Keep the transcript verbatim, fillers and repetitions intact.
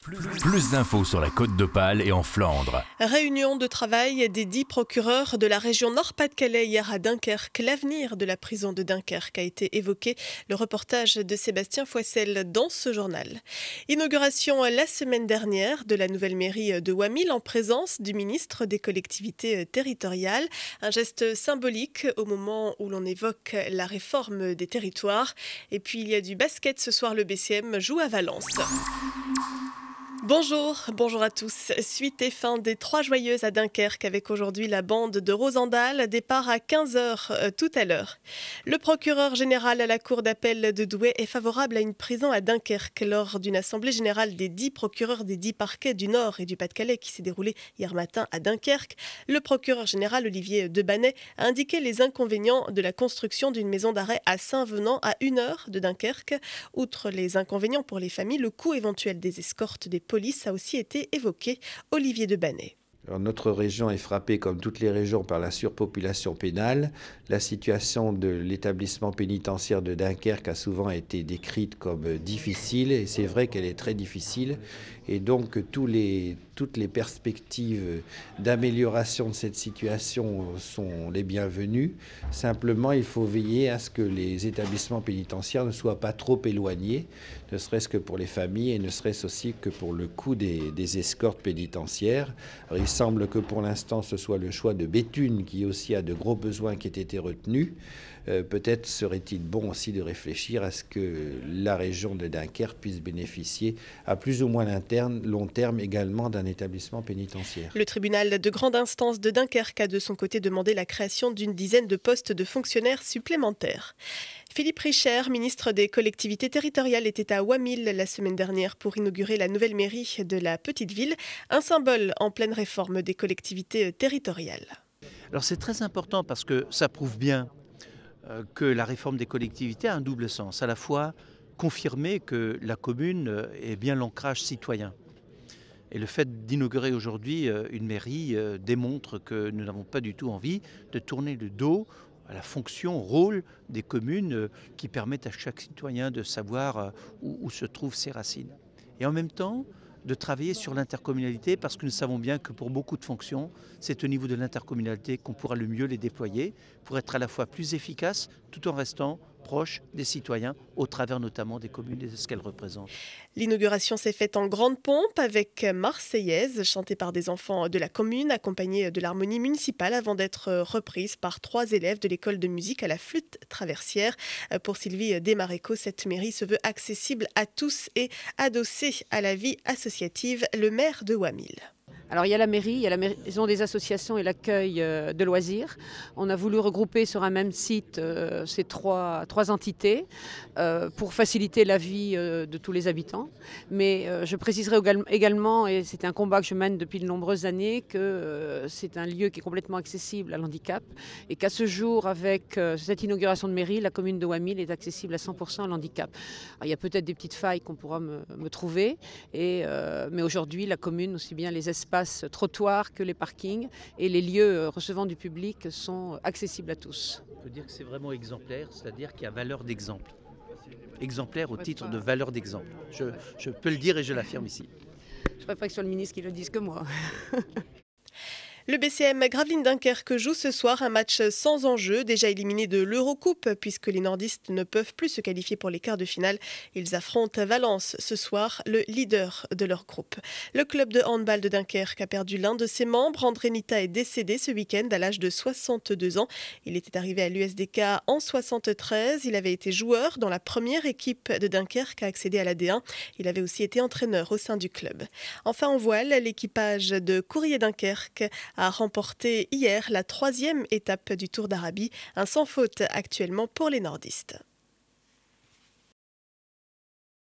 Plus, plus d'infos sur la Côte d'Opale et en Flandre. Réunion de travail des dix procureurs de la région Nord-Pas-de-Calais hier à Dunkerque. L'avenir de la prison de Dunkerque a été évoqué. Le reportage de Sébastien Foissel dans ce journal. Inauguration la semaine dernière de la nouvelle mairie de Wamil en présence du ministre des collectivités territoriales. Un geste symbolique au moment où l'on évoque la réforme des territoires. Et puis il y a du basket ce soir, le B C M joue à Valence. Bonjour, bonjour à tous. Suite et fin des Trois Joyeuses à Dunkerque avec aujourd'hui la bande de Rosendal. Départ à quinze heures euh, tout à l'heure. Le procureur général à la cour d'appel de Douai est favorable à une prison à Dunkerque lors d'une assemblée générale des dix procureurs des dix parquets du Nord et du Pas-de-Calais qui s'est déroulée hier matin à Dunkerque. Le procureur général Olivier Debannet a indiqué les inconvénients de la construction d'une maison d'arrêt à Saint-Venant à une heure de Dunkerque. Outre les inconvénients pour les familles, le coût éventuel des escortes des police a aussi été évoqué. Olivier Debannet. Alors, notre région est frappée, comme toutes les régions, par la surpopulation pénale. La situation de l'établissement pénitentiaire de Dunkerque a souvent été décrite comme difficile, et c'est vrai qu'elle est très difficile. Et donc, tous les, toutes les perspectives d'amélioration de cette situation sont les bienvenues. Simplement, il faut veiller à ce que les établissements pénitentiaires ne soient pas trop éloignés, ne serait-ce que pour les familles et ne serait-ce aussi que pour le coût des, des escortes pénitentiaires. Alors, il semble que pour l'instant, ce soit le choix de Béthune qui aussi a de gros besoins qui ait été retenu. Euh, peut-être serait-il bon aussi de réfléchir à ce que la région de Dunkerque puisse bénéficier à plus ou moins long terme également d'un établissement pénitentiaire. Le tribunal de grande instance de Dunkerque a de son côté demandé la création d'une dizaine de postes de fonctionnaires supplémentaires. Philippe Richert, ministre des collectivités territoriales, était à Wamil la semaine dernière pour inaugurer la nouvelle mairie de la petite ville, un symbole en pleine réforme des collectivités territoriales. Alors c'est très important parce que ça prouve bien euh, que la réforme des collectivités a un double sens. À la fois confirmer que la commune est bien l'ancrage citoyen. Et le fait d'inaugurer aujourd'hui une mairie euh, démontre que nous n'avons pas du tout envie de tourner le dos à la fonction, au rôle des communes euh, qui permettent à chaque citoyen de savoir euh, où, où se trouvent ses racines. Et en même temps, de travailler sur l'intercommunalité parce que nous savons bien que pour beaucoup de fonctions, c'est au niveau de l'intercommunalité qu'on pourra le mieux les déployer pour être à la fois plus efficace tout en restant proche des citoyens au travers notamment des communes et de ce qu'elles représentent. L'inauguration s'est faite en grande pompe avec Marseillaise, chantée par des enfants de la commune, accompagnée de l'harmonie municipale avant d'être reprise par trois élèves de l'école de musique à la flûte traversière. Pour Sylvie Desmaréco, cette mairie se veut accessible à tous et adossée à la vie associative. Le maire de Wamil. Alors il y a la mairie, il y a la maison des associations et l'accueil de loisirs. On a voulu regrouper sur un même site euh, ces trois, trois entités euh, pour faciliter la vie euh, de tous les habitants. Mais euh, je préciserai également, et c'est un combat que je mène depuis de nombreuses années, que euh, c'est un lieu qui est complètement accessible à l'handicap et qu'à ce jour, avec euh, cette inauguration de mairie, la commune de Wamil est accessible à cent pour cent à l'handicap. Alors, il y a peut-être des petites failles qu'on pourra me, me trouver, et, euh, mais aujourd'hui la commune, aussi bien les espaces trottoirs que les parkings et les lieux recevant du public sont accessibles à tous. On peut dire que c'est vraiment exemplaire, c'est-à-dire qu'il y a valeur d'exemple. Exemplaire au titre de valeur d'exemple. Je, je peux le dire et je l'affirme ici. Je préfère que ce soit le ministre qui le dise que moi. Le B C M Gravelines Dunkerque joue ce soir un match sans enjeu, déjà éliminé de l'Eurocoupe, puisque les nordistes ne peuvent plus se qualifier pour les quarts de finale. Ils affrontent Valence ce soir, le leader de leur groupe. Le club de handball de Dunkerque a perdu l'un de ses membres. André Nita est décédé ce week-end à l'âge de soixante-deux ans. Il était arrivé à l'U S D K en soixante-treize. Il avait été joueur dans la première équipe de Dunkerque à accéder à la D un. Il avait aussi été entraîneur au sein du club. Enfin en voile, l'équipage de Courrier Dunkerque a remporté hier la troisième étape du Tour d'Arabie, un sans faute actuellement pour les nordistes.